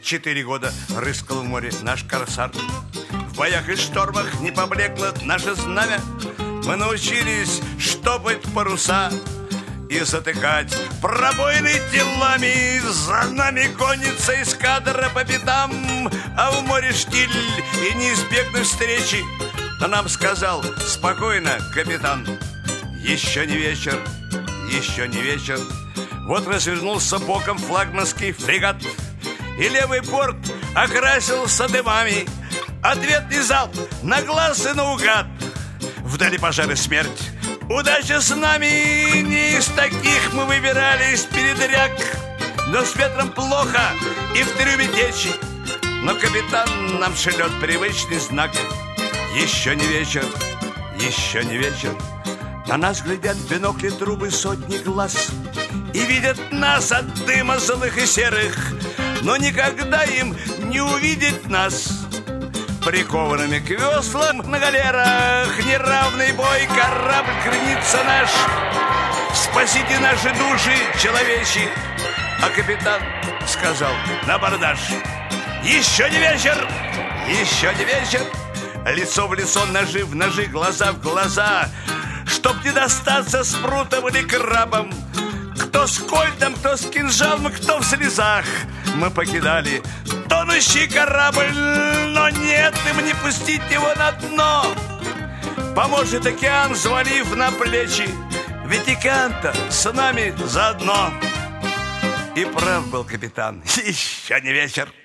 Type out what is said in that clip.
4 года рыскал в море наш корсар. В боях и штормах не поблекло наше знамя. Мы научились штопать паруса и затыкать пробоины телами. За нами гонится эскадра по пятам, а в море штиль и не избегнуть встречи. Но нам сказал: спокойно, капитан, еще не вечер, еще не вечер. Вот развернулся боком флагманский фрегат, и левый борт окрасился дымами. Ответный залп на глаз и наугад. Вдали пожар и смерть. Удача с нами, не из таких мы выбирались передряг. Но с ветром плохо и в трюме течи. Но капитан нам шлет привычный знак: еще не вечер, еще не вечер. На нас глядят в бинокли трубы сотни глаз и видят нас от дыма злых и серых, но никогда им не увидеть нас прикованными к веслам на галерах. Неравный бой, корабль кренится наш. Спасите наши души, человечи. А капитан сказал на абордаж: еще не вечер, еще не вечер. Лицо в лицо, ножи в ножи, глаза в глаза, чтоб не достаться спрутом или крабом. Кто с кольтом, кто с кинжалом, кто в слезах. Мы покидали тонущий корабль, но нет им не пустить его на дно. Поможет океан, взвалив на плечи, ведь океан-то с нами заодно. И прав был капитан, еще не вечер.